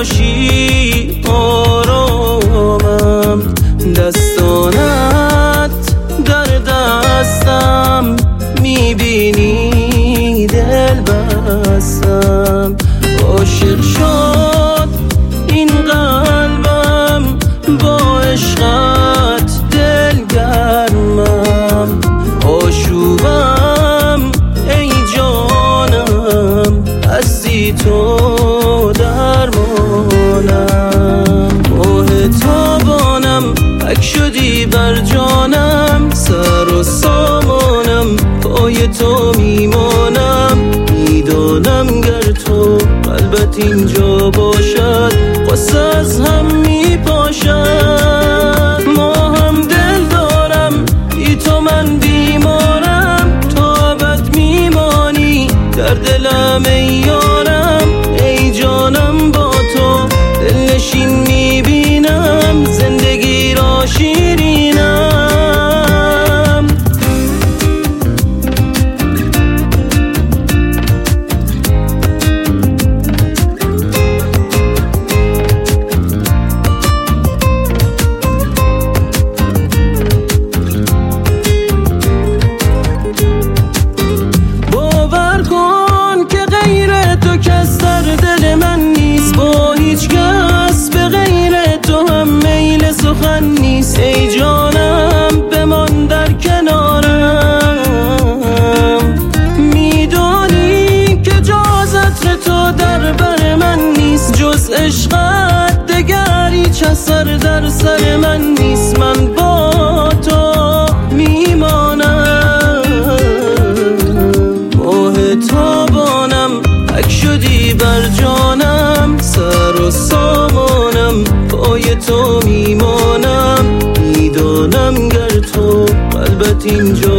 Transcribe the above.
باشی آرامم، دستانت در دستم، میبینی دل بستم. عاشق شد این قلبم، با عشقت دلگرمم. آشوبم ای جانم، هستی تو درمانم. ماه تابانم پک شدی بر جانم، سر و سامانم پای تو میمانم. میدانم گر تو قلبت اینجا باشد، قصه از هم میپاشد. ما هم دل دارم بی تو من بیمارم، تا ابد میمانی در دلم ای یارم. ای جانم با تو دلنشین میبینم، زندگی را شیرینم. باور کن که غیر تو کس در دل من نیست، با هیچ کس به غیر تو هم میل سخن نیست. ای جانم بمان در کنارم، میدانی که جز عطر تو در بر من نیست. جز عشقت دگر هیچ اثر در سر من نیست. من با تو میمانم. ماه تابانم پک شدی بر جانم، سر و سامانم پای تو میمانم. میدانم گر تو قلبت اینجا